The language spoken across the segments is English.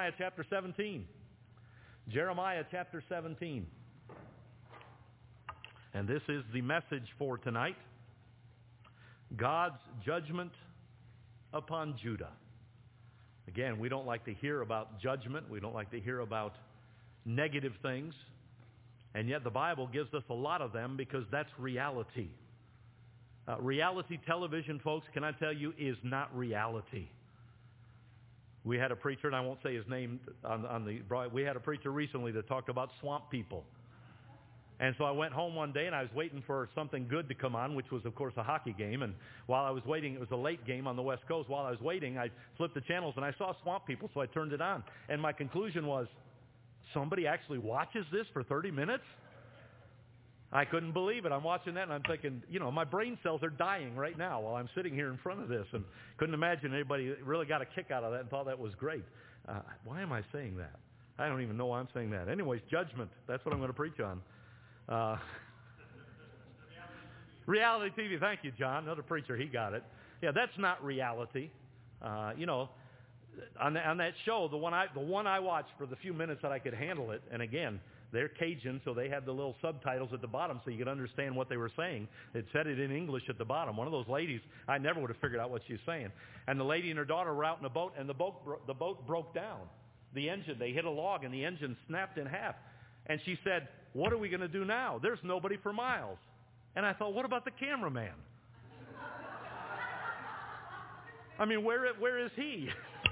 Jeremiah chapter 17. Jeremiah chapter 17. And this is the message for tonight. God's judgment upon Judah. Again, we don't like to hear about judgment. We don't like to hear about negative things. And yet the Bible gives us a lot of them because that's reality. Reality television, folks, can I tell you, is not reality. We had a preacher, and I won't say his name we had a preacher recently that talked about swamp people. And so I went home one day, and I was waiting for something good to come on, which was, of course, a hockey game. And while I was waiting, it was a late game on the West Coast. While I was waiting, I flipped the channels, and I saw swamp people, so I turned it on. And my conclusion was, somebody actually watches this for 30 minutes? I couldn't believe it. I'm watching that, and I'm thinking, my brain cells are dying right now while I'm sitting here in front of this, and couldn't imagine anybody really got a kick out of that and thought that was great. Why am I saying that? I don't even know why I'm saying that. Anyways, judgment. That's what I'm going to preach on. Reality TV. Thank you, John. Another preacher. He got it. Yeah, that's not reality. On that show, the one I watched for the few minutes that I could handle it, and again, they're Cajun, so they had the little subtitles at the bottom so you could understand what they were saying. It said it in English at the bottom. One of those ladies, I never would have figured out what she was saying. And the lady and her daughter were out in a boat, and the boat broke down. The engine, they hit a log, and the engine snapped in half. And she said, "What are we going to do now? There's nobody for miles." And I thought, what about the cameraman? I mean, where is he?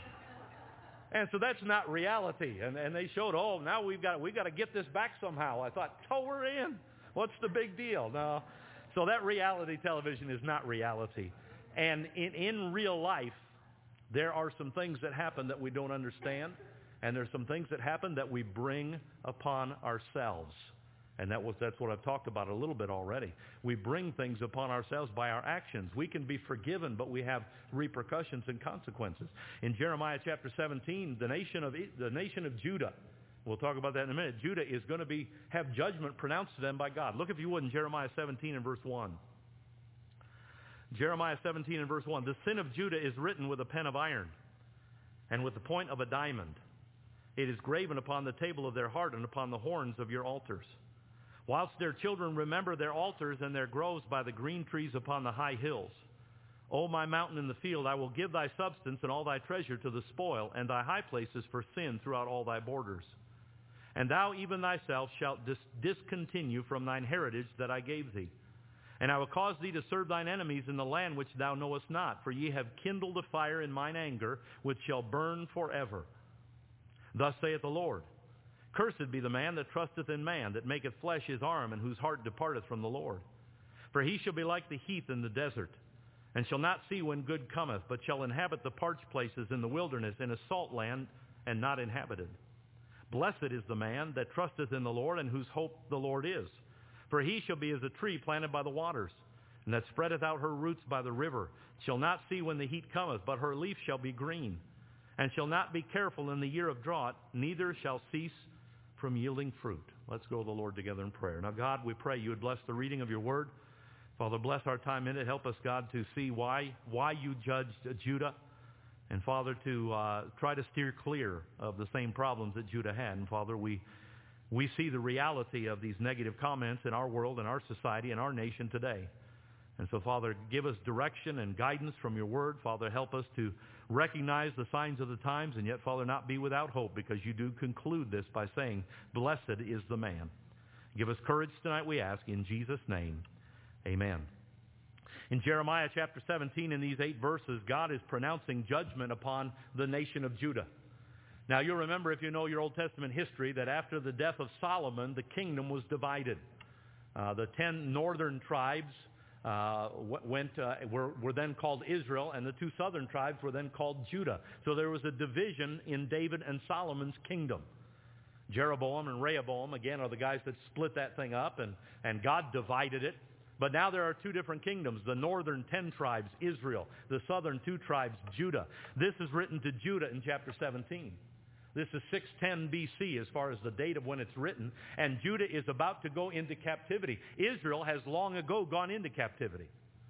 And so that's not reality. And they showed, now we've got to get this back somehow. I thought, we're in. What's the big deal? No. So that reality television is not reality. And in real life, there are some things that happen that we don't understand. And there's some things that happen that we bring upon ourselves. And that's what I've talked about a little bit already. We bring things upon ourselves by our actions. We can be forgiven, but we have repercussions and consequences. In Jeremiah chapter 17, the nation of Judah, we'll talk about that in a minute, Judah is going to have judgment pronounced to them by God. Look, if you would, in Jeremiah 17 and verse 1. Jeremiah 17 and verse 1. The sin of Judah is written with a pen of iron and with the point of a diamond. It is graven upon the table of their heart and upon the horns of your altars. Whilst their children remember their altars and their groves by the green trees upon the high hills. O my mountain in the field, I will give thy substance and all thy treasure to the spoil, and thy high places for sin throughout all thy borders. And thou even thyself shalt discontinue from thine heritage that I gave thee. And I will cause thee to serve thine enemies in the land which thou knowest not, for ye have kindled a fire in mine anger, which shall burn forever. Thus saith the Lord. Cursed be the man that trusteth in man, that maketh flesh his arm, and whose heart departeth from the Lord. For he shall be like the heath in the desert, and shall not see when good cometh, but shall inhabit the parched places in the wilderness, in a salt land, and not inhabited. Blessed is the man that trusteth in the Lord, and whose hope the Lord is. For he shall be as a tree planted by the waters, and that spreadeth out her roots by the river, shall not see when the heat cometh, but her leaf shall be green, and shall not be careful in the year of drought, neither shall cease from yielding fruit. Let's go to the Lord together in prayer. Now, God, we pray you would bless the reading of your word. Father, bless our time in it. Help us, God, to see why you judged Judah. And, Father, to try to steer clear of the same problems that Judah had. And, Father, we see the reality of these negative comments in our world, in our society, in our nation today. And so, Father, give us direction and guidance from your word. Father, help us to recognize the signs of the times, and yet, Father, not be without hope, because you do conclude this by saying, blessed is the man. Give us courage tonight, we ask, in Jesus' name. Amen. In Jeremiah chapter 17, in these 8 verses, God is pronouncing judgment upon the nation of Judah. Now, you'll remember, if you know your Old Testament history, that after the death of Solomon, the kingdom was divided. The 10 northern tribes were then called Israel, and the 2 southern tribes were then called Judah. So there was a division in David and Solomon's kingdom. Jeroboam and Rehoboam, again, are the guys that split that thing up, and God divided it. But now there are 2 different kingdoms, the northern 10 tribes, Israel, the southern 2 tribes, Judah. This is written to Judah in chapter 17. This is 610 BC as far as the date of when it's written, and Judah is about to go into captivity. Israel has long ago gone into captivity.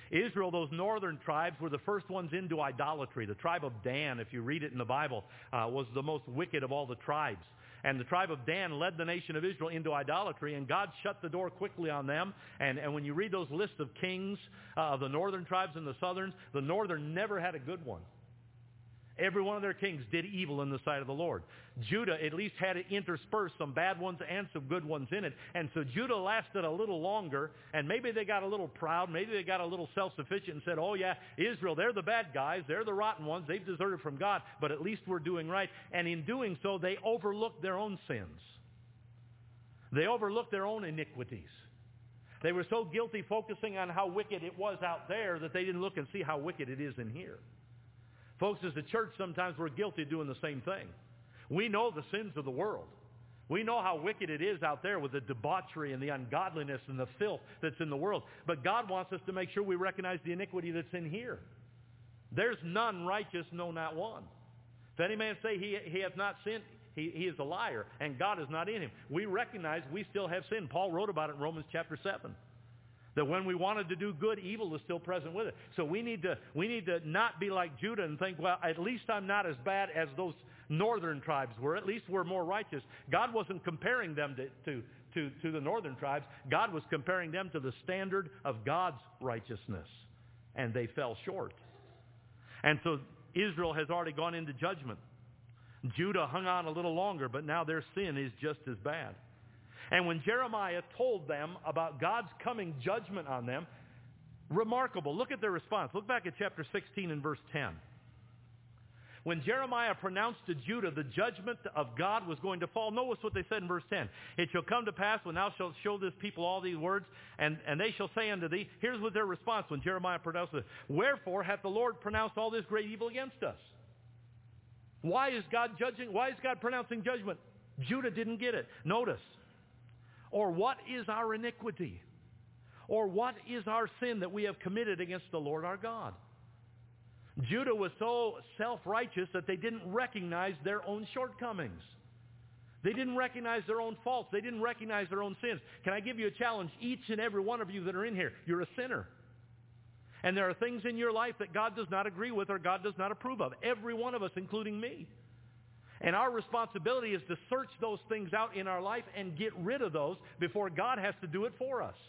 Israel, those northern tribes, were the first ones into idolatry. The tribe of Dan, if you read it in the Bible, was the most wicked of all the tribes. And the tribe of Dan led the nation of Israel into idolatry, and God shut the door quickly on them. And when you read those lists of kings of the northern tribes and the southerns, the northern never had a good one. Every one of their kings did evil in the sight of the Lord. Judah at least had it interspersed, some bad ones and some good ones in it. And so Judah lasted a little longer, and maybe they got a little proud, maybe they got a little self-sufficient and said, oh yeah, Israel, they're the bad guys, they're the rotten ones, they've deserted from God, but at least we're doing right. And in doing so, they overlooked their own sins. They overlooked their own iniquities. They were so guilty focusing on how wicked it was out there that they didn't look and see how wicked it is in here. Folks, as a church, sometimes we're guilty of doing the same thing. We know the sins of the world. We know how wicked it is out there with the debauchery and the ungodliness and the filth that's in the world. But God wants us to make sure we recognize the iniquity that's in here. There's none righteous, no, not one. If any man say he hath not sinned, he is a liar, and God is not in him. We recognize we still have sin. Paul wrote about it in Romans chapter 7. That when we wanted to do good, evil is still present with it. So we need to not be like Judah and think, well, at least I'm not as bad as those northern tribes were. At least we're more righteous. God wasn't comparing them to the northern tribes. God was comparing them to the standard of God's righteousness. And they fell short. And so Israel has already gone into judgment. Judah hung on a little longer, but now their sin is just as bad. And when Jeremiah told them about God's coming judgment on them, remarkable. Look at their response. Look back at chapter 16 and verse 10. When Jeremiah pronounced to Judah the judgment of God was going to fall, notice what they said in verse 10. It shall come to pass when thou shalt show this people all these words, and they shall say unto thee, here's what their response when Jeremiah pronounced it. Wherefore hath the Lord pronounced all this great evil against us? Why is God judging? Why is God pronouncing judgment? Judah didn't get it. Notice. Or what is our iniquity? Or what is our sin that we have committed against the Lord our God? Judah was so self-righteous that they didn't recognize their own shortcomings. They didn't recognize their own faults. They didn't recognize their own sins. Can I give you a challenge? Each and every one of you that are in here, you're a sinner. And there are things in your life that God does not agree with or God does not approve of. Every one of us, including me. And our responsibility is to search those things out in our life and get rid of those before God has to do it for us.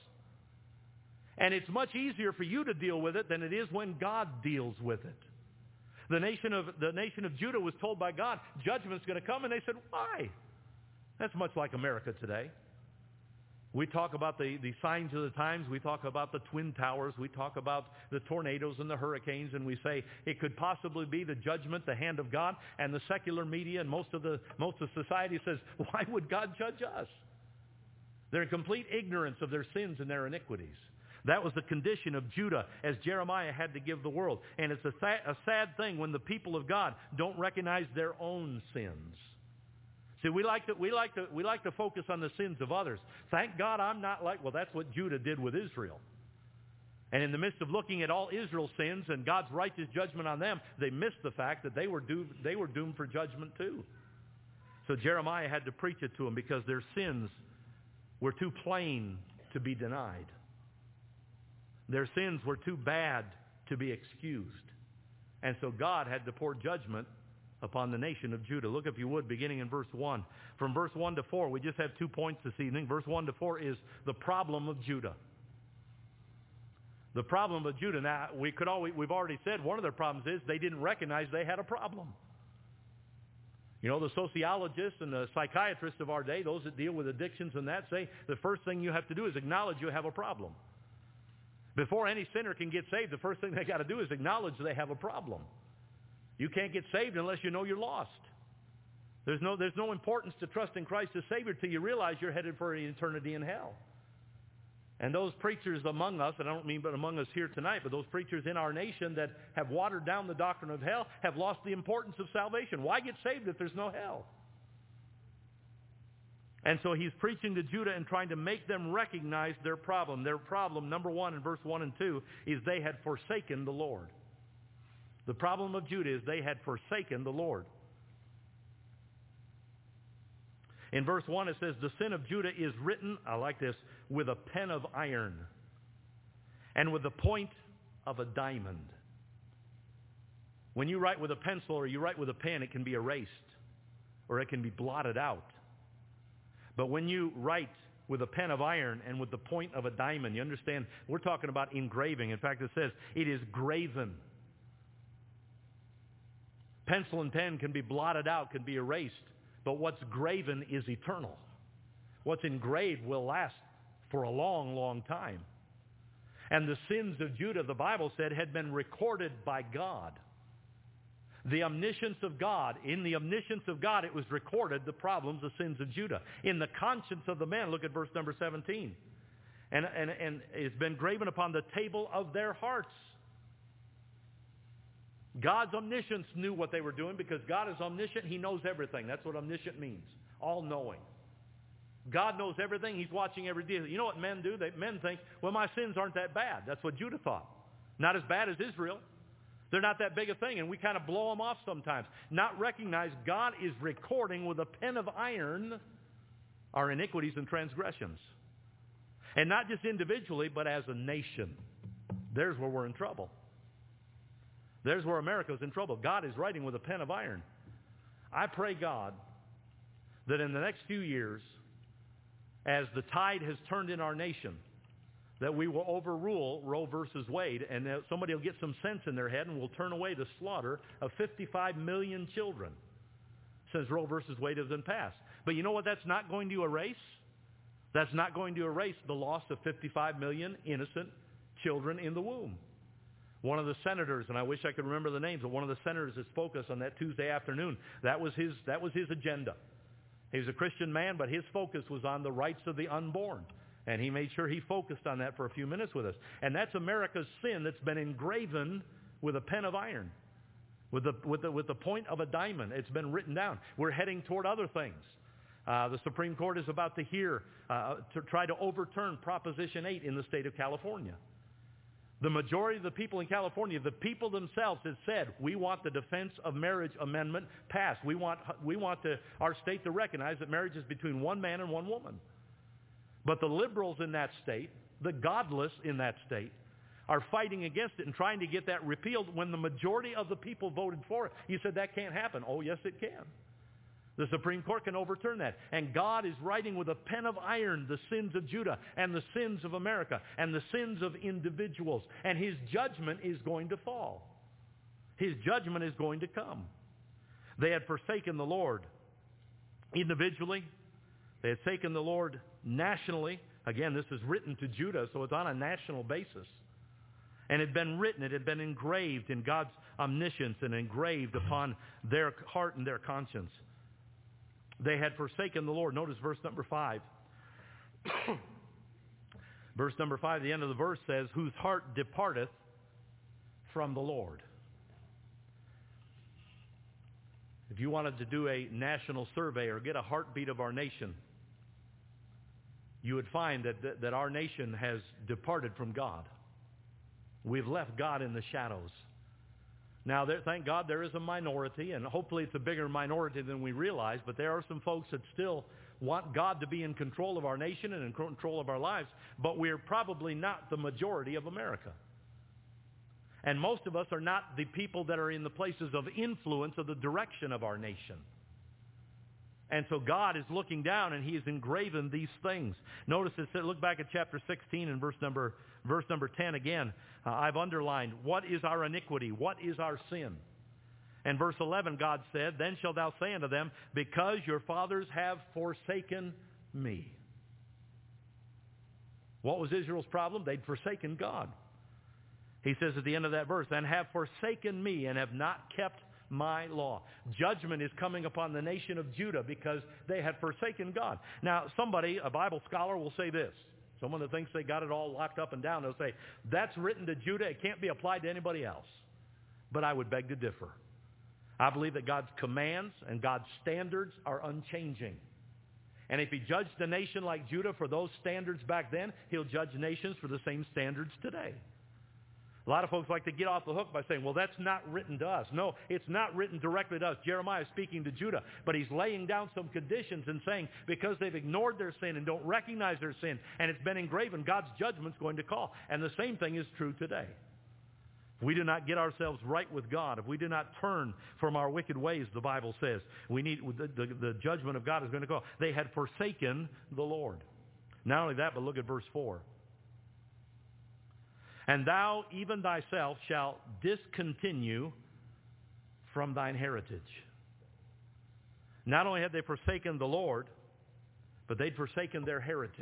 And it's much easier for you to deal with it than it is when God deals with it. The nation of Judah was told by God, judgment's going to come, and they said, why? That's much like America today. We talk about the signs of the times. We talk about the Twin Towers. We talk about the tornadoes and the hurricanes, and we say it could possibly be the judgment, the hand of God. And the secular media and most of society says, why would God judge us? They're in complete ignorance of their sins and their iniquities. That was the condition of Judah as Jeremiah had to give the world. And it's a sad thing when the people of God don't recognize their own sins. See, we like to focus on the sins of others. Thank God I'm not like, well, that's what Judah did with Israel. And in the midst of looking at all Israel's sins and God's righteous judgment on them, they missed the fact that they were doomed for judgment too. So Jeremiah had to preach it to them because their sins were too plain to be denied. Their sins were too bad to be excused. And so God had to pour judgment upon the nation of Judah. Look, if you would, beginning in verse 1. From verse 1 to 4, we just have 2 points this evening. Verse 1 to 4 is the problem of Judah. The problem of Judah. Now, we've already said one of their problems is they didn't recognize they had a problem. You know, the sociologists and the psychiatrists of our day, those that deal with addictions and that, say the first thing you have to do is acknowledge you have a problem. Before any sinner can get saved, the first thing they got to do is acknowledge they have a problem. You can't get saved unless you know you're lost. There's no importance to trusting Christ as Savior till you realize you're headed for an eternity in hell. And those preachers among us, and I don't mean but among us here tonight, but those preachers in our nation that have watered down the doctrine of hell have lost the importance of salvation. Why get saved if there's no hell? And so he's preaching to Judah and trying to make them recognize their problem. Their problem, number one, in verse 1 and 2, is they had forsaken the Lord. The problem of Judah is they had forsaken the Lord. In verse 1 it says, the sin of Judah is written, I like this, with a pen of iron, and with the point of a diamond. When you write with a pencil or you write with a pen, it can be erased or it can be blotted out. But when you write with a pen of iron and with the point of a diamond, you understand, we're talking about engraving. In fact, it says it is graven. Pencil and pen can be blotted out, can be erased, but what's graven is eternal. What's engraved will last for a long, long time. And the sins of Judah, the Bible said, had been recorded by God. The omniscience of God, in the omniscience of God, it was recorded, the problems, the sins of Judah. In the conscience of the men, look at verse number 17. And it's been graven upon the table of their hearts. God's omniscience knew what they were doing because God is omniscient. He knows everything. That's what omniscient means. All-knowing. God knows everything. He's watching every day. You know what men do? Men think, well, my sins aren't that bad. That's what Judah thought. Not as bad as Israel. They're not that big a thing, and we kind of blow them off sometimes. Not recognize God is recording with a pen of iron our iniquities and transgressions. And not just individually, but as a nation. There's where we're in trouble. There's where America's in trouble. God is writing with a pen of iron. I pray, God, that in the next few years, as the tide has turned in our nation, that we will overrule Roe versus Wade, and that somebody will get some sense in their head and will turn away the slaughter of 55 million children since Roe versus Wade has been passed. But you know what that's not going to erase? That's not going to erase the loss of 55 million innocent children in the womb. One of the senators, and I wish I could remember the names, but one of the senators that spoke us on that Tuesday afternoon, that was his agenda. He was a Christian man, but his focus was on the rights of the unborn. And he made sure he focused on that for a few minutes with us. And that's America's sin that's been engraven with a pen of iron, with the point of a diamond. It's been written down. We're heading toward other things. The Supreme Court is about to hear, to try to overturn Proposition 8 in the state of California. The majority of the people in California, the people themselves have said, we want the Defense of Marriage Amendment passed. We want our state to recognize that marriage is between one man and one woman. But the liberals in that state, the godless in that state, are fighting against it and trying to get that repealed when the majority of the people voted for it. You said that can't happen. Oh, yes, it can. The Supreme Court can overturn that. And God is writing with a pen of iron the sins of Judah and the sins of America and the sins of individuals. And his judgment is going to fall. His judgment is going to come. They had forsaken the Lord individually. They had taken the Lord nationally. Again, this is written to Judah, so it's on a national basis. And it had been written, it had been engraved in God's omniscience and engraved upon their heart and their conscience. They had forsaken the Lord. Notice verse number 5. Verse number 5, the end of the verse says, whose heart departeth from the Lord. If you wanted to do a national survey or get a heartbeat of our nation, you would find that our nation has departed from God. We've left God in the shadows. Now, thank God there is a minority, and hopefully it's a bigger minority than we realize, but there are some folks that still want God to be in control of our nation and in control of our lives, but we're probably not the majority of America. And most of us are not the people that are in the places of influence of the direction of our nation. And so God is looking down and he is engraven these things. Notice it said, look back at chapter 16 and verse number 10 again. I've underlined, what is our iniquity? What is our sin? And verse 11, God said, then shalt thou say unto them, because your fathers have forsaken me. What was Israel's problem? They'd forsaken God. He says at the end of that verse, and have forsaken me and have not kept my law. Judgment is coming upon the nation of Judah because they had forsaken God. Now, somebody, a Bible scholar, will say this. Someone that thinks they got it all locked up and down, they'll say, that's written to Judah. It can't be applied to anybody else. But I would beg to differ. I believe that God's commands and God's standards are unchanging. And if he judged a nation like Judah for those standards back then, he'll judge nations for the same standards today. A lot of folks like to get off the hook by saying, well, that's not written to us. No, it's not written directly to us. Jeremiah is speaking to Judah, but he's laying down some conditions and saying, because they've ignored their sin and don't recognize their sin, and it's been engraven, God's judgment's going to call. And the same thing is true today. If we do not get ourselves right with God, if we do not turn from our wicked ways, the Bible says, the judgment of God is going to go. They had forsaken the Lord. Not only that, but look at verse 4. And thou, even thyself, shalt discontinue from thine heritage. Not only had they forsaken the Lord, but they'd forsaken their heritage.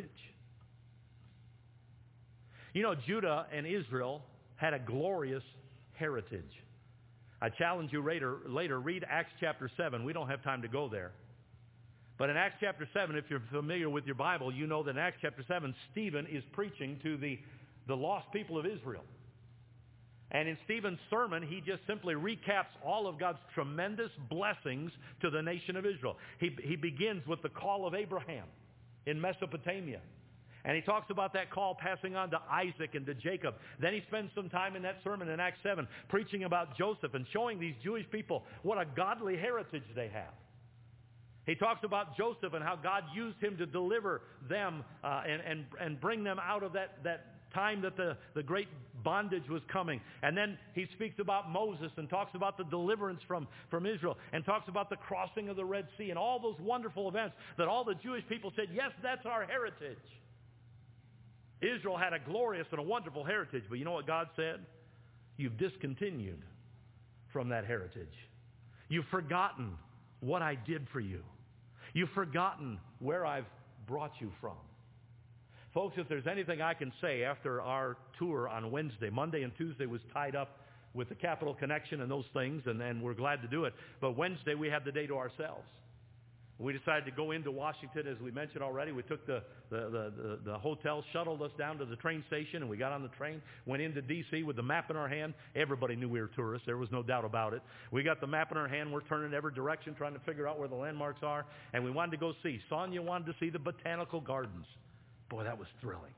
You know, Judah and Israel had a glorious heritage. I challenge you later, read Acts chapter 7. We don't have time to go there. But in Acts chapter 7, if you're familiar with your Bible, you know that in Acts chapter 7, Stephen is preaching to the lost people of Israel. And in Stephen's sermon, he just simply recaps all of God's tremendous blessings to the nation of Israel. He begins with the call of Abraham in Mesopotamia. And he talks about that call passing on to Isaac and to Jacob. Then he spends some time in that sermon in Acts 7 preaching about Joseph and showing these Jewish people what a godly heritage they have. He talks about Joseph and how God used him to deliver them and bring them out of that time that the great bondage was coming. And then he speaks about Moses and talks about the deliverance from Israel and talks about the crossing of the Red Sea and all those wonderful events that all the Jewish people said, yes, that's our heritage. Israel had a glorious and a wonderful heritage, but you know what God said? You've discontinued from that heritage. You've forgotten what I did for you. You've forgotten where I've brought you from. Folks, if there's anything I can say after our tour on Wednesday, Monday and Tuesday was tied up with the Capital Connection and those things, and we're glad to do it. But Wednesday we had the day to ourselves. We decided to go into Washington, as we mentioned already. We took the hotel, shuttled us down to the train station, and we got on the train, went into D.C. with the map in our hand. Everybody knew we were tourists. There was no doubt about it. We got the map in our hand. We're turning every direction, trying to figure out where the landmarks are. And we wanted to go see. Sonia wanted to see the Botanical Gardens. Boy, that was thrilling.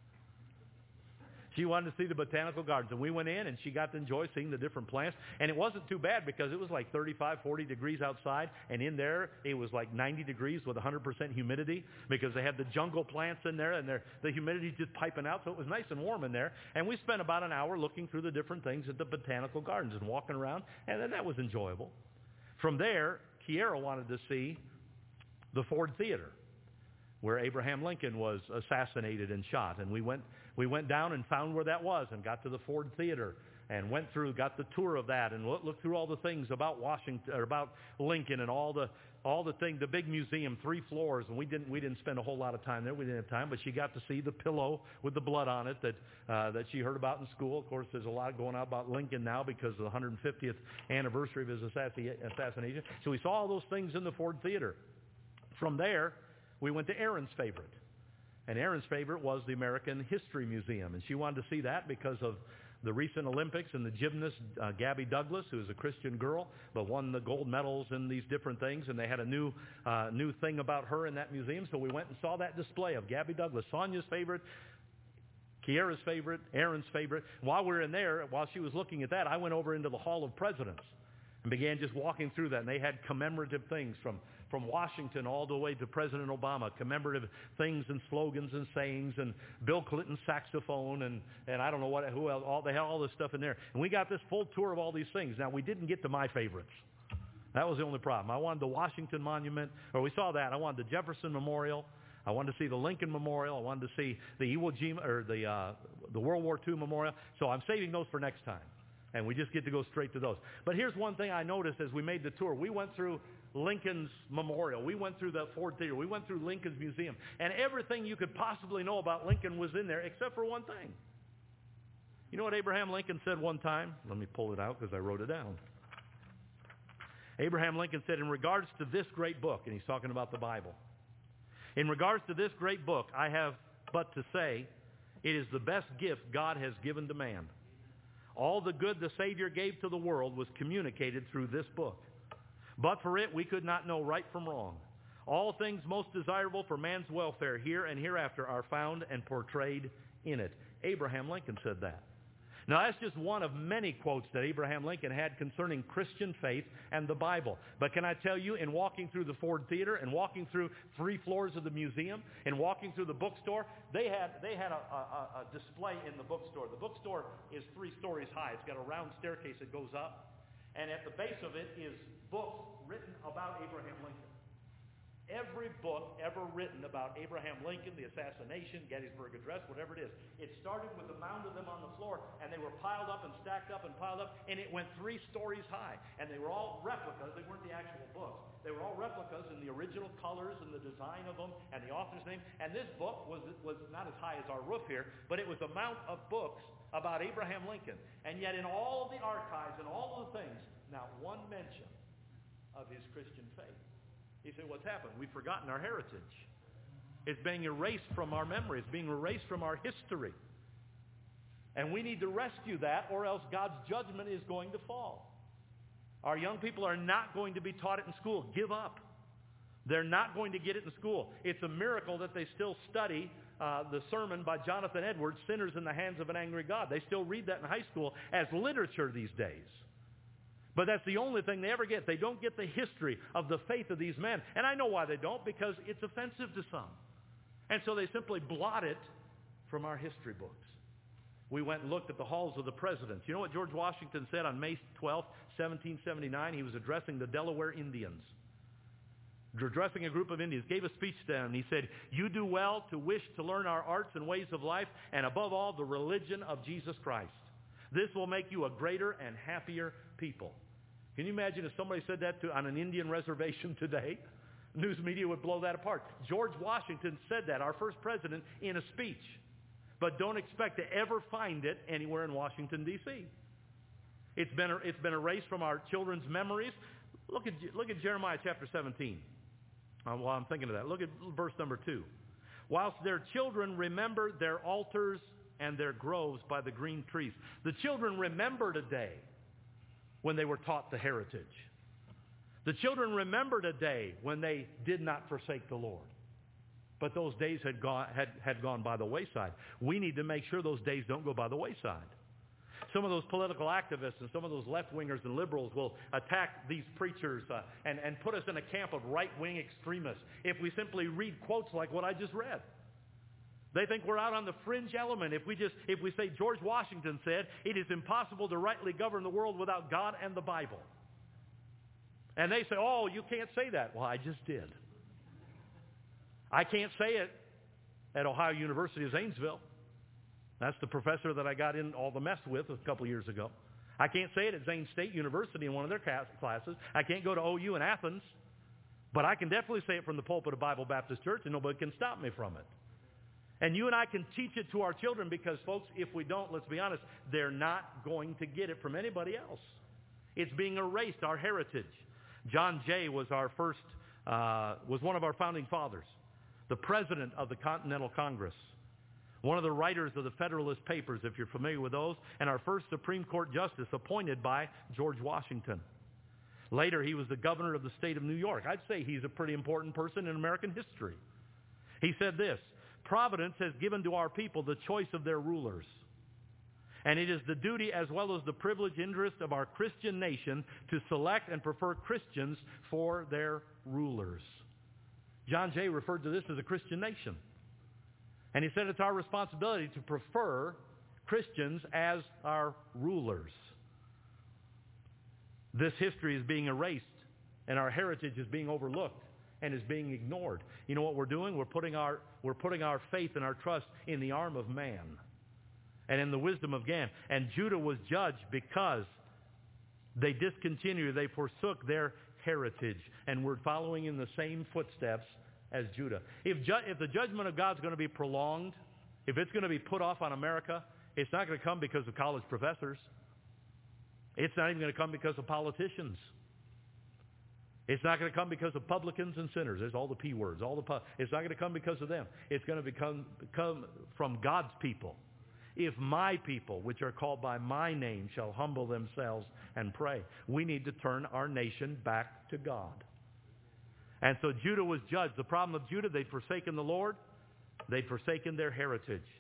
She wanted to see the Botanical Gardens, and we went in, and she got to enjoy seeing the different plants. And it wasn't too bad because it was like 35, 40 degrees outside, and in there it was like 90 degrees with 100% humidity because they had the jungle plants in there, and the humidity just piping out, so it was nice and warm in there. And we spent about an hour looking through the different things at the Botanical Gardens and walking around, and then that was enjoyable. From there, Kiera wanted to see the Ford Theater, where Abraham Lincoln was assassinated and shot. And we went down and found where that was and got to the Ford Theater and went through, got the tour of that and looked through all the things about Washington, or about Lincoln and all the things, the big museum, 3 floors. And we didn't spend a whole lot of time there. We didn't have time, but she got to see the pillow with the blood on it that she heard about in school. Of course, there's a lot going on about Lincoln now because of the 150th anniversary of his assassination. So we saw all those things in the Ford Theater. From there, we went to Erin's favorite. And Erin's favorite was the American History Museum. And she wanted to see that because of the recent Olympics and the gymnast Gabby Douglas, who is a Christian girl, but won the gold medals in these different things. And they had a new thing about her in that museum. So we went and saw that display of Gabby Douglas, Sonia's favorite, Kiera's favorite, Erin's favorite. While we were in there, while she was looking at that, I went over into the Hall of Presidents and began just walking through that. And they had commemorative things from Washington all the way to President Obama, commemorative things and slogans and sayings, and Bill Clinton's saxophone, and I don't know who else. They had all this stuff in there. And we got this full tour of all these things. Now, we didn't get to my favorites. That was the only problem. I wanted the Washington Monument, or we saw that. I wanted the Jefferson Memorial. I wanted to see the Lincoln Memorial. I wanted to see the Iwo Jima, or the World War II Memorial. So I'm saving those for next time. And we just get to go straight to those. But here's one thing I noticed as we made the tour. We went through Lincoln's Memorial. We went through the Ford Theater. We went through Lincoln's Museum. And everything you could possibly know about Lincoln was in there except for one thing. You know what Abraham Lincoln said one time? Let me pull it out because I wrote it down. Abraham Lincoln said, in regards to this great book, and he's talking about the Bible, in regards to this great book, I have but to say, it is the best gift God has given to man. All the good the Savior gave to the world was communicated through this book. But for it, we could not know right from wrong. All things most desirable for man's welfare here and hereafter are found and portrayed in it. Abraham Lincoln said that. Now, that's just one of many quotes that Abraham Lincoln had concerning Christian faith and the Bible. But can I tell you, in walking through the Ford Theater and walking through 3 floors of the museum and walking through the bookstore, they had a display in the bookstore. The bookstore is 3 stories high. It's got a round staircase that goes up. And at the base of it is books written about Abraham Lincoln. Every book ever written about Abraham Lincoln, the assassination, Gettysburg Address, whatever it is. It started with a mound of them on the floor, and they were piled up and stacked up and piled up, and it went 3 stories high. And they were all replicas. They weren't the actual books. They were all replicas in the original colors and the design of them and the author's name. And this book was not as high as our roof here, but it was a mount of books about Abraham Lincoln. And yet in all the archives and all of the things, not one mention of his Christian faith. He said, what's happened? We've forgotten our heritage. It's being erased from our memory. It's being erased from our history. And we need to rescue that, or else God's judgment is going to fall. Our young people are not going to be taught it in school. Give up. They're not going to get it in school. It's a miracle that they still study the sermon by Jonathan Edwards, Sinners in the Hands of an Angry God. They still read that in high school as literature these days. But that's the only thing they ever get. They don't get the history of the faith of these men. And I know why they don't, because it's offensive to some. And so they simply blot it from our history books. We went and looked at the halls of the presidents. You know what George Washington said on May 12, 1779? He was addressing the Delaware Indians. Addressing a group of Indians, gave a speech to them. He said, you do well to wish to learn our arts and ways of life, and above all, the religion of Jesus Christ. This will make you a greater and happier people. Can you imagine if somebody said that on an Indian reservation today? News media would blow that apart. George Washington said that, our first president, in a speech. But don't expect to ever find it anywhere in Washington, D.C. It's been erased from our children's memories. Look at Jeremiah chapter 17. While I'm thinking of that, look at verse number 2. Whilst their children remember their altars and their groves by the green trees. The children remembered a day when they were taught the heritage. The children remembered a day when they did not forsake the Lord. But those days had gone by the wayside. We need to make sure those days don't go by the wayside. Some of those political activists and some of those left-wingers and liberals will attack these preachers and put us in a camp of right-wing extremists if we simply read quotes like what I just read. They think we're out on the fringe element. If we say George Washington said, it is impossible to rightly govern the world without God and the Bible. And they say, oh, you can't say that. Well, I just did. I can't say it at Ohio University of Zanesville. That's the professor that I got in all the mess with a couple of years ago. I can't say it at Zane State University in one of their classes. I can't go to OU in Athens. But I can definitely say it from the pulpit of Bible Baptist Church, and nobody can stop me from it. And you and I can teach it to our children because, folks, if we don't, let's be honest, they're not going to get it from anybody else. It's being erased, our heritage. John Jay was was one of our founding fathers, the president of the Continental Congress, one of the writers of the Federalist Papers, if you're familiar with those, and our first Supreme Court justice appointed by George Washington. Later, he was the governor of the state of New York. I'd say he's a pretty important person in American history. He said this, Providence has given to our people the choice of their rulers. And it is the duty as well as the privileged interest of our Christian nation to select and prefer Christians for their rulers. John Jay referred to this as a Christian nation. And he said it's our responsibility to prefer Christians as our rulers. This history is being erased, and our heritage is being overlooked and is being ignored. You know what we're doing? We're putting our faith and our trust in the arm of man and in the wisdom of man. And Judah was judged because they forsook their heritage, and we're following in the same footsteps as Judah. If the judgment of God's going to be prolonged, if it's going to be put off on America, it's not going to come because of college professors. It's not even going to come because of politicians. It's not going to come because of publicans and sinners. There's all the P words. It's not going to come because of them. It's going to come from God's people. If my people, which are called by my name, shall humble themselves and pray. We need to turn our nation back to God. And so Judah was judged. The problem of Judah, they'd forsaken the Lord. They'd forsaken their heritage.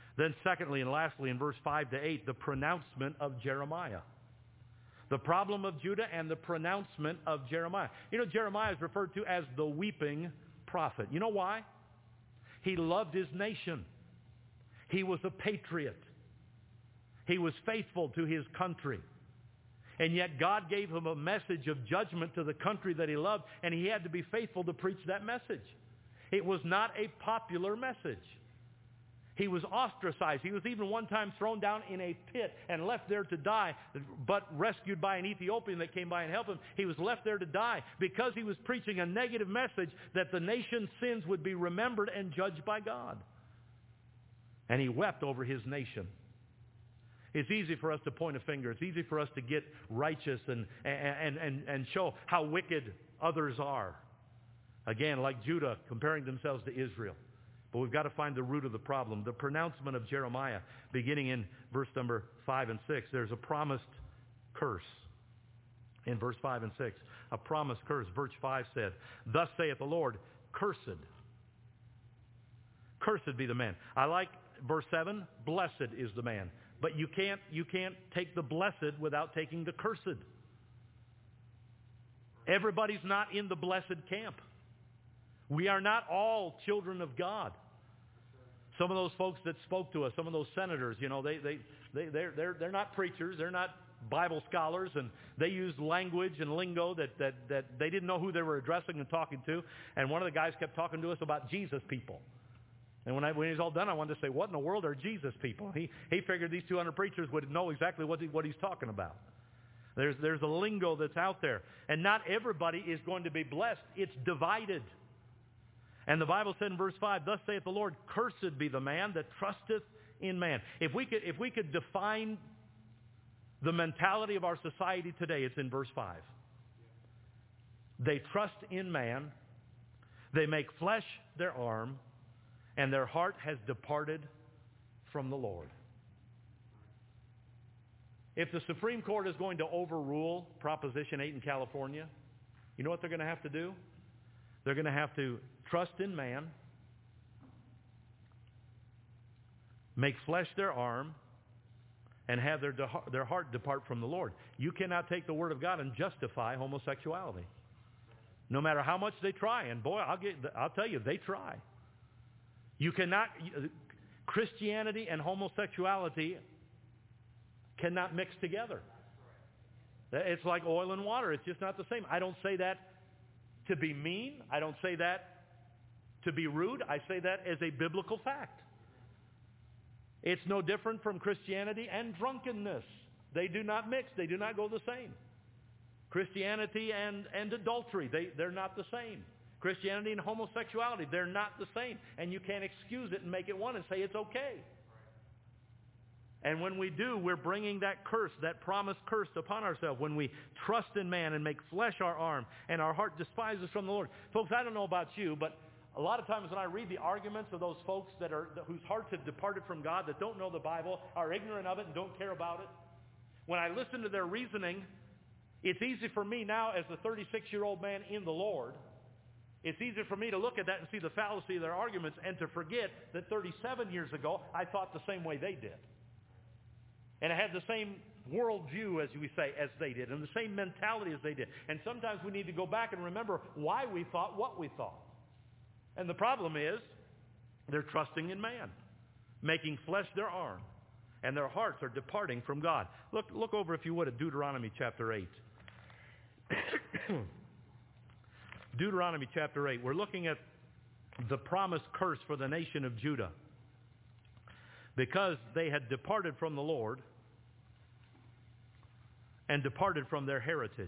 Then secondly and lastly, in verse 5 to 8, the pronouncement of Jeremiah. The problem of Judah and the pronouncement of Jeremiah. You know, Jeremiah is referred to as the weeping prophet. You know why? He loved his nation. He was a patriot. He was faithful to his country. And yet God gave him a message of judgment to the country that he loved, and he had to be faithful to preach that message. It was not a popular message. He was ostracized. He was even one time thrown down in a pit and left there to die, but rescued by an Ethiopian that came by and helped him. He was left there to die because he was preaching a negative message that the nation's sins would be remembered and judged by God. And he wept over his nation. It's easy for us to point a finger. It's easy for us to get righteous and show how wicked others are. Again, like Judah comparing themselves to Israel. But we've got to find the root of the problem. The pronouncement of Jeremiah, beginning in verse number 5 and 6, there's a promised curse. In verse 5 and 6, a promised curse. Verse 5 said, "Thus saith the Lord, cursed. Cursed be the man." I like verse 7, "Blessed is the man." But you can't take the blessed without taking the cursed. Everybody's not in the blessed camp. We are not all children of God. Some of those folks that spoke to us, some of those senators, you know, they're not preachers, they're not Bible scholars, and they used language and lingo that they didn't know who they were addressing and talking to. And one of the guys kept talking to us about Jesus people. And when he was all done, I wanted to say, what in the world are Jesus people? He figured these 200 preachers would know exactly what he's talking about. There's a lingo that's out there. And not everybody is going to be blessed. It's divided. And the Bible said in verse 5, "Thus saith the Lord, cursed be the man that trusteth in man." If we could define the mentality of our society today, it's in verse 5. They trust in man, they make flesh their arm, and their heart has departed from the Lord. If the Supreme Court is going to overrule Proposition 8 in California, you know what they're going to have to do? They're going to have to trust in man, make flesh their arm, and have their heart depart from the Lord. You cannot take the Word of God and justify homosexuality. No matter how much they try, and boy, I'll tell you, they try. You cannot, Christianity and homosexuality cannot mix together. It's like oil and water. It's just not the same. I don't say that to be mean. I don't say that to be rude. I say that as a biblical fact. It's no different from Christianity and drunkenness. They do not mix. They do not go the same. Christianity and adultery, they're not the same. Christianity and homosexuality, they're not the same. And you can't excuse it and make it one and say it's okay. And when we do, we're bringing that curse, that promised curse upon ourselves when we trust in man and make flesh our arm and our heart despises from the Lord. Folks, I don't know about you, but a lot of times when I read the arguments of those folks whose hearts have departed from God, that don't know the Bible, are ignorant of it and don't care about it, when I listen to their reasoning, it's easy for me now as a 36-year-old man in the Lord, it's easy for me to look at that and see the fallacy of their arguments and to forget that 37 years ago I thought the same way they did. And I had the same worldview, as we say, as they did, and the same mentality as they did. And sometimes we need to go back and remember why we thought what we thought. And the problem is, they're trusting in man, making flesh their arm, and their hearts are departing from God. Look over, if you would, at Deuteronomy chapter 8. Deuteronomy chapter 8. We're looking at the promised curse for the nation of Judah. Because they had departed from the Lord and departed from their heritage.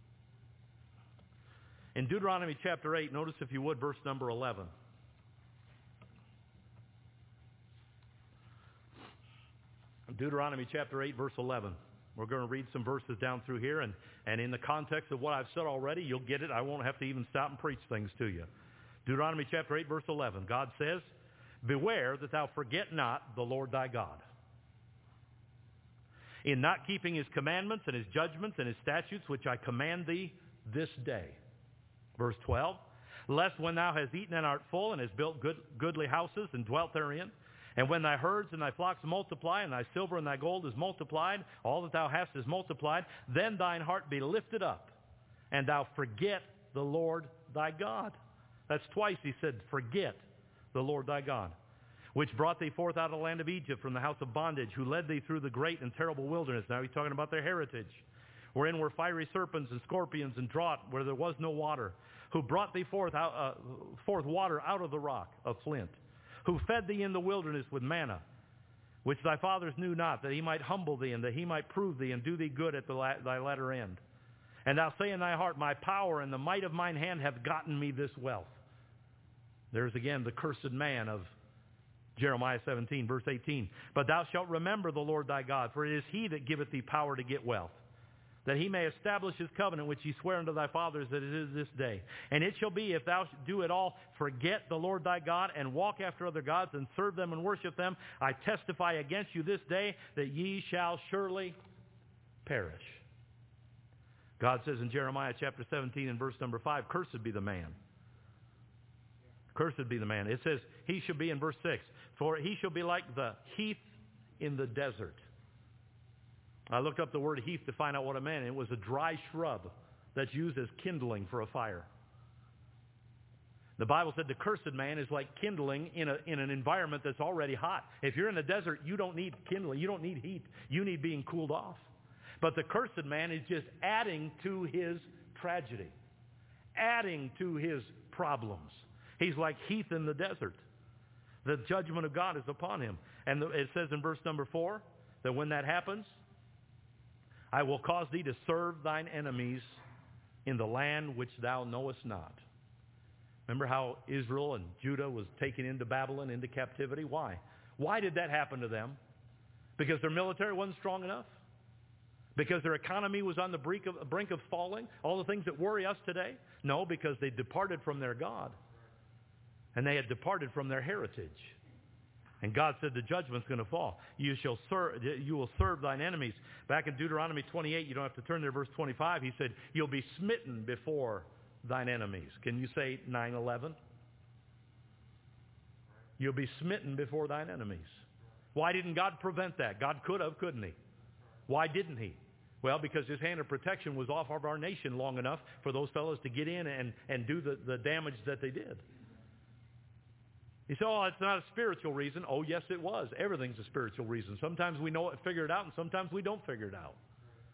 In Deuteronomy chapter 8, notice, if you would, verse number 11. Deuteronomy chapter 8, verse 11. We're going to read some verses down through here, and in the context of what I've said already, you'll get it. I won't have to even stop and preach things to you. Deuteronomy chapter 8, verse 11. God says, "Beware that thou forget not the Lord thy God, in not keeping his commandments and his judgments and his statutes, which I command thee this day." Verse 12, "Lest when thou hast eaten and art full, and hast built goodly houses and dwelt therein, And when thy herds and thy flocks multiply, and thy silver and thy gold is multiplied, all that thou hast is multiplied, then thine heart be lifted up, and thou forget the Lord thy God. That's twice he said, forget the Lord thy God, which brought thee forth out of the land of Egypt from the house of bondage, who led thee through the great and terrible wilderness. Now he's talking about their heritage, wherein were fiery serpents and scorpions and drought, where there was no water, who brought thee forth water out of the rock of flint, who fed thee in the wilderness with manna, which thy fathers knew not, that he might humble thee, and that he might prove thee, and do thee good at thy latter end. And thou say in thy heart, my power and the might of mine hand have gotten me this wealth. There's again the cursed man of Jeremiah 17, verse 18. But thou shalt remember the Lord thy God, for it is he that giveth thee power to get wealth, that he may establish his covenant which he sware unto thy fathers, that it is this day. And it shall be, if thou do it all, forget the Lord thy God, and walk after other gods, and serve them and worship them, I testify against you this day, that ye shall surely perish. God says in Jeremiah chapter 17 and verse number 5, cursed be the man. Cursed be the man. It says, he shall be in verse 6, for he shall be like the heath in the desert. I looked up the word heath to find out what it meant. It was a dry shrub that's used as kindling for a fire. The Bible said the cursed man is like kindling in an environment that's already hot. If you're in the desert, you don't need kindling. You don't need heat. You need being cooled off. But the cursed man is just adding to his tragedy, adding to his problems. He's like heath in the desert. The judgment of God is upon him. And it says in verse number 4 that when that happens, I will cause thee to serve thine enemies in the land which thou knowest not. Remember how Israel and Judah was taken into Babylon, into captivity? Why? Why did that happen to them? Because their military wasn't strong enough? Because their economy was on the brink of falling? All the things that worry us today? No, because they departed from their God. And they had departed from their heritage. And God said the judgment's going to fall. You will serve thine enemies. Back in Deuteronomy 28, you don't have to turn there, verse 25, he said, you'll be smitten before thine enemies. Can you say 9/11? You'll be smitten before thine enemies. Why didn't God prevent that? God could have, couldn't he? Why didn't he? Well, because his hand of protection was off of our nation long enough for those fellows to get in and do the damage that they did. You say, oh, it's not a spiritual reason. Oh, yes, it was. Everything's a spiritual reason. Sometimes we know it, figure it out, and sometimes we don't figure it out.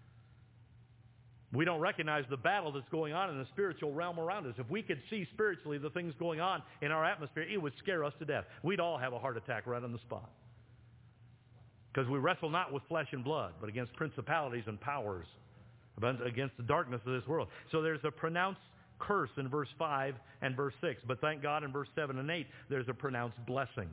We don't recognize the battle that's going on in the spiritual realm around us. If we could see spiritually the things going on in our atmosphere, it would scare us to death. We'd all have a heart attack right on the spot. Because we wrestle not with flesh and blood, but against principalities and powers, against the darkness of this world. So there's a pronounced curse in verse 5 and verse 6. But thank God in verse 7 and 8, there's a pronounced blessing.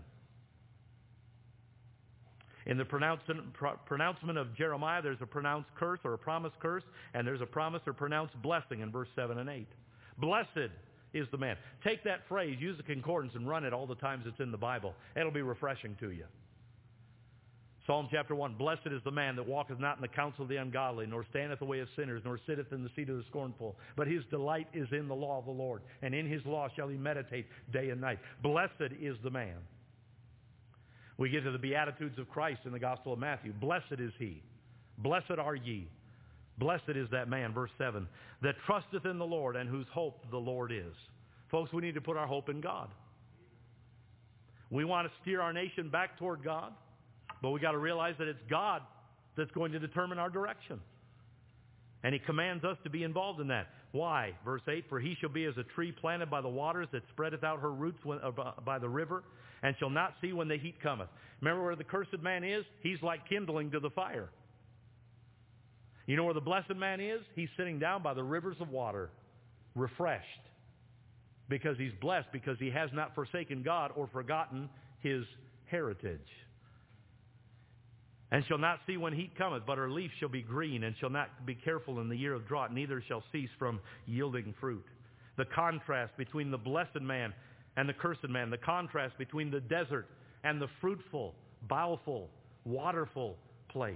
In the pronouncement of Jeremiah, there's a pronounced curse or a promised curse, and there's a promise or pronounced blessing in verse 7 and 8. Blessed is the man. Take that phrase, use the concordance, and run it all the times it's in the Bible. It'll be refreshing to you. Psalm chapter 1, blessed is the man that walketh not in the counsel of the ungodly, nor standeth the way of sinners, nor sitteth in the seat of the scornful. But his delight is in the law of the Lord, and in his law shall he meditate day and night. Blessed is the man. We get to the Beatitudes of Christ in the Gospel of Matthew. Blessed is he. Blessed are ye. Blessed is that man, verse 7, that trusteth in the Lord and whose hope the Lord is. Folks, we need to put our hope in God. We want to steer our nation back toward God. But we got to realize that it's God that's going to determine our direction. And he commands us to be involved in that. Why? Verse 8, for he shall be as a tree planted by the waters that spreadeth out her roots by the river, and shall not see when the heat cometh. Remember where the cursed man is? He's like kindling to the fire. You know where the blessed man is? He's sitting down by the rivers of water, refreshed. Because he's blessed, because he has not forsaken God or forgotten his heritage. And shall not see when heat cometh, but her leaf shall be green, and shall not be careful in the year of drought, neither shall cease from yielding fruit. The contrast between the blessed man and the cursed man, the contrast between the desert and the fruitful, bountiful, waterful place.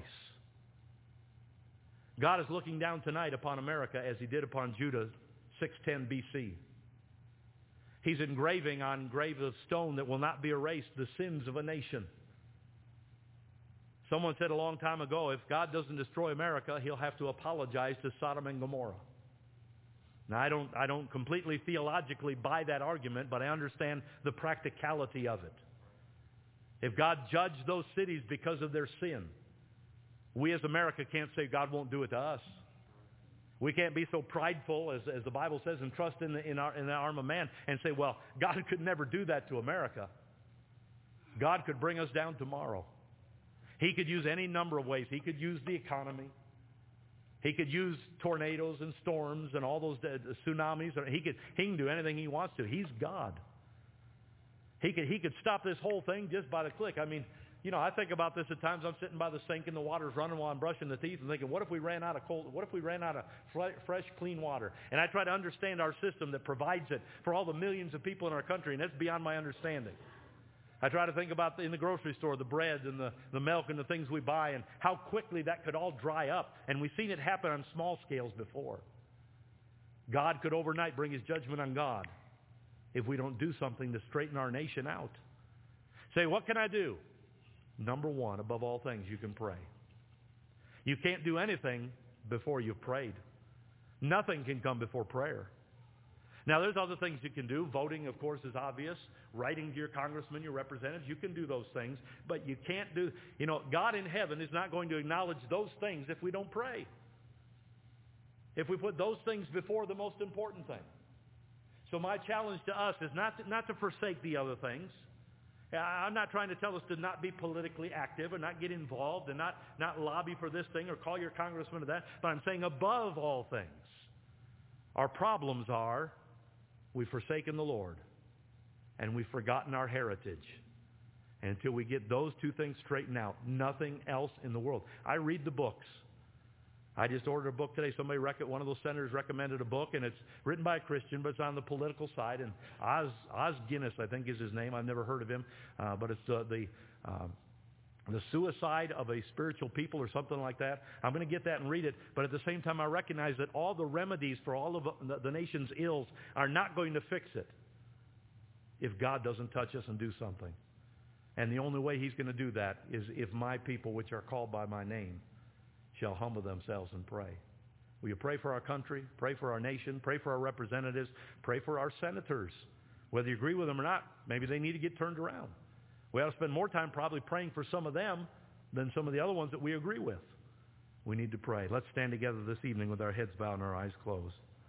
God is looking down tonight upon America as he did upon Judah 610 BC. He's engraving on graves of stone that will not be erased the sins of a nation. Someone said a long time ago, if God doesn't destroy America, he'll have to apologize to Sodom and Gomorrah. Now, I don't completely theologically buy that argument, but I understand the practicality of it. If God judged those cities because of their sin, we as America can't say God won't do it to us. We can't be so prideful, as the Bible says, and trust in the arm of man and say, well, God could never do that to America. God could bring us down tomorrow. He could use any number of ways. He could use the economy. He could use tornadoes and storms and all those tsunamis. He can do anything he wants to. He's God. He could stop this whole thing just by the click. I mean, you know, I think about this at times. I'm sitting by the sink and the water's running while I'm brushing the teeth and thinking, what if we ran out of fresh, clean water? And I try to understand our system that provides it for all the millions of people in our country, and that's beyond my understanding. I try to think about in the grocery store, the bread and the milk and the things we buy and how quickly that could all dry up. And we've seen it happen on small scales before. God could overnight bring his judgment on God if we don't do something to straighten our nation out. Say, what can I do? Number one, above all things, you can pray. You can't do anything before you've prayed. Nothing can come before prayer. Now, there's other things you can do. Voting, of course, is obvious. Writing to your congressmen, your representatives, you can do those things. But you can't do, God in heaven is not going to acknowledge those things if we don't pray. If we put those things before the most important thing. So my challenge to us is not to forsake the other things. I'm not trying to tell us to not be politically active or not get involved and not lobby for this thing or call your congressman to that. But I'm saying above all things, our problems are we've forsaken the Lord and we've forgotten our heritage. And until we get those two things straightened out, nothing else in the world. I read the books. I just ordered a book today. One of those senators recommended a book, and it's written by a Christian, but it's on the political side. And Oz Guinness, I think, is his name. I've never heard of him, but it's the suicide of a spiritual people or something like that. I'm going to get that and read it, but at the same time, I recognize that all the remedies for all of the nation's ills are not going to fix it if God doesn't touch us and do something. And the only way he's going to do that is if my people, which are called by my name, shall humble themselves and pray. Will you pray for our country, pray for our nation, pray for our representatives, pray for our senators? Whether you agree with them or not, maybe they need to get turned around. We ought to spend more time probably praying for some of them than some of the other ones that we agree with. We need to pray. Let's stand together this evening with our heads bowed and our eyes closed.